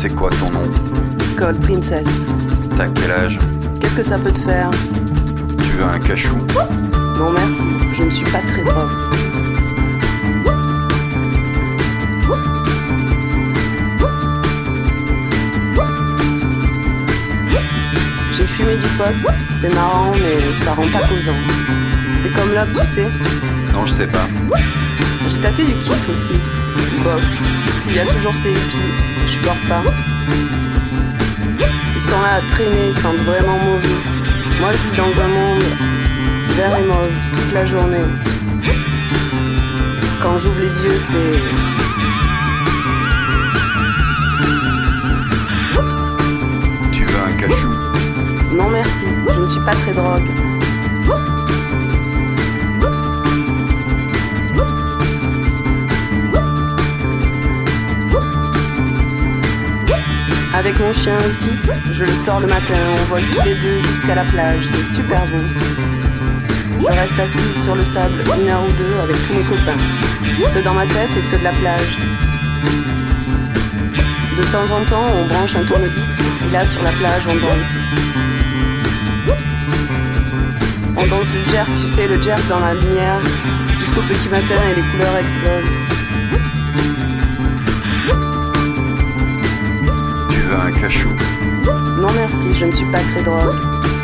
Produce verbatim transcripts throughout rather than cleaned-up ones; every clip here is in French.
C'est quoi ton nom? Cold Princess. T'as quel âge? Qu'est-ce que ça peut te faire? Tu veux un cachou? Non merci, je ne suis pas très drogue. J'ai fumé du pot, c'est marrant mais ça rend pas causant. C'est comme l'op, tu sais. Non, je sais pas. J'ai tâté du kiff aussi. Bof. Il y a toujours ces hippies, je pleure pas. Ils sont là à traîner, ils sentent vraiment mauvais. Moi je vis dans un monde vert et mauve toute la journée. Quand j'ouvre les yeux, c'est... Tu veux un cachou? Non merci, je ne suis pas très drogue. Avec mon chien Otis, je le sors le matin, on vole tous les deux jusqu'à la plage, c'est super beau. Je reste assise sur le sable une heure ou deux avec tous mes copains, ceux dans ma tête et ceux de la plage. De temps en temps, on branche un tourne-disque et là sur la plage, on danse. On danse le jerk, tu sais, le jerk dans la lumière, jusqu'au petit matin et les couleurs explosent. Un cachou? Non merci, je ne suis pas très drogue.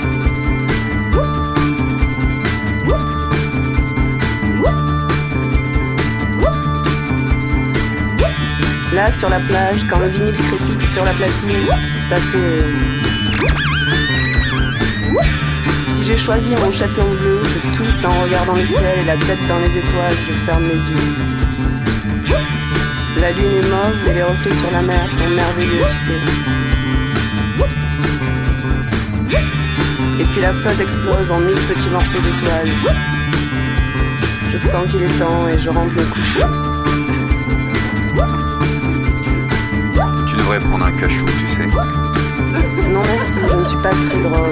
Là sur la plage, quand le vinyle crépite sur la platine, ça fait... Si j'ai choisi mon châtillon bleu, je twiste en regardant le ciel et la tête dans les étoiles, je ferme les yeux. La lune est mauve et les reflets sur la mer sont merveilleux, tu sais. Et puis la fuzz explose en mille petits morceaux d'étoiles. Je sens qu'il est temps et je rentre me coucher. Tu devrais prendre un cachou, tu sais. Non merci, je ne suis pas très drogue.